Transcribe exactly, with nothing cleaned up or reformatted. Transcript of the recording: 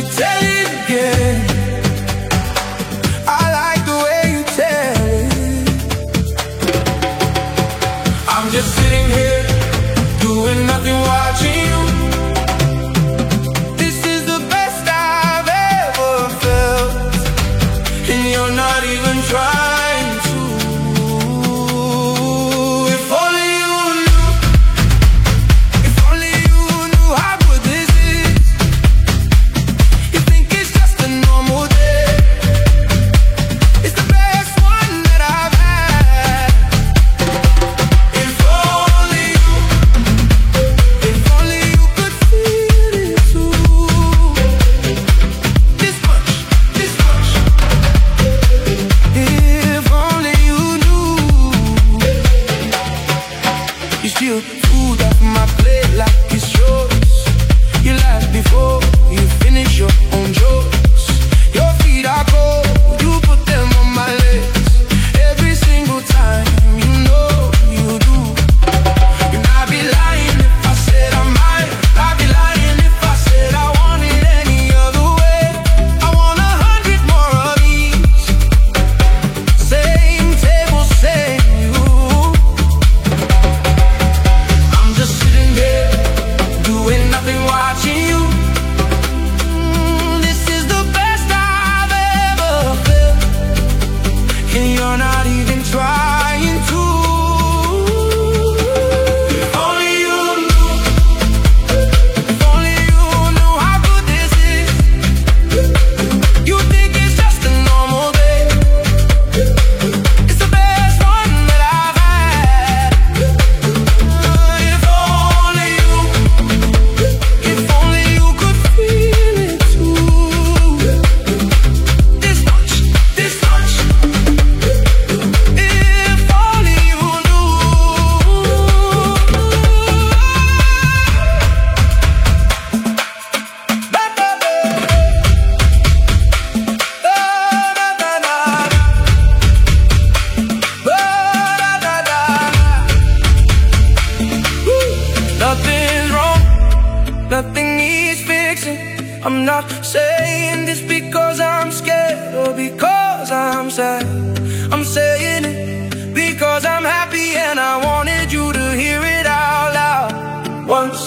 tell it again. I like the way you tell it. I'm just sitting here doing nothing, watching you. This is the best I've ever felt, and you're not even trying to. If only you knew, if only you knew how good this is. You think it's just a normal day. It's the best one that I've had. If only you, if only you could feel it too. This much, this much. If only you knew. You steal food off my plate like it's yours. You laugh before you finish your own jokes. Your feet are cold, you put them on my legs. Every single time, you know you do. And I'd be lying if I said I might. I'd be lying if I said I want it any other way. I want a hundred more of these. Same table, same you. I'm just sitting there doing nothing, watching you. Mm, This is the best I've ever felt, and you're not even trying to. If only you knew, if only you knew how good this is. You think it's just a normal day. It's the best one that I've had. If only you, if only you could feel it too. This much, this much. If only you knew. Ba, ba, ba. Da, da, da, da. Ba, da, da, da. Woo. Nothing's wrong, nothing needs fixing. I'm not saying this because I'm scared or because I'm sad. I'm saying it because I'm happy, and I wanted you to hear it out loud once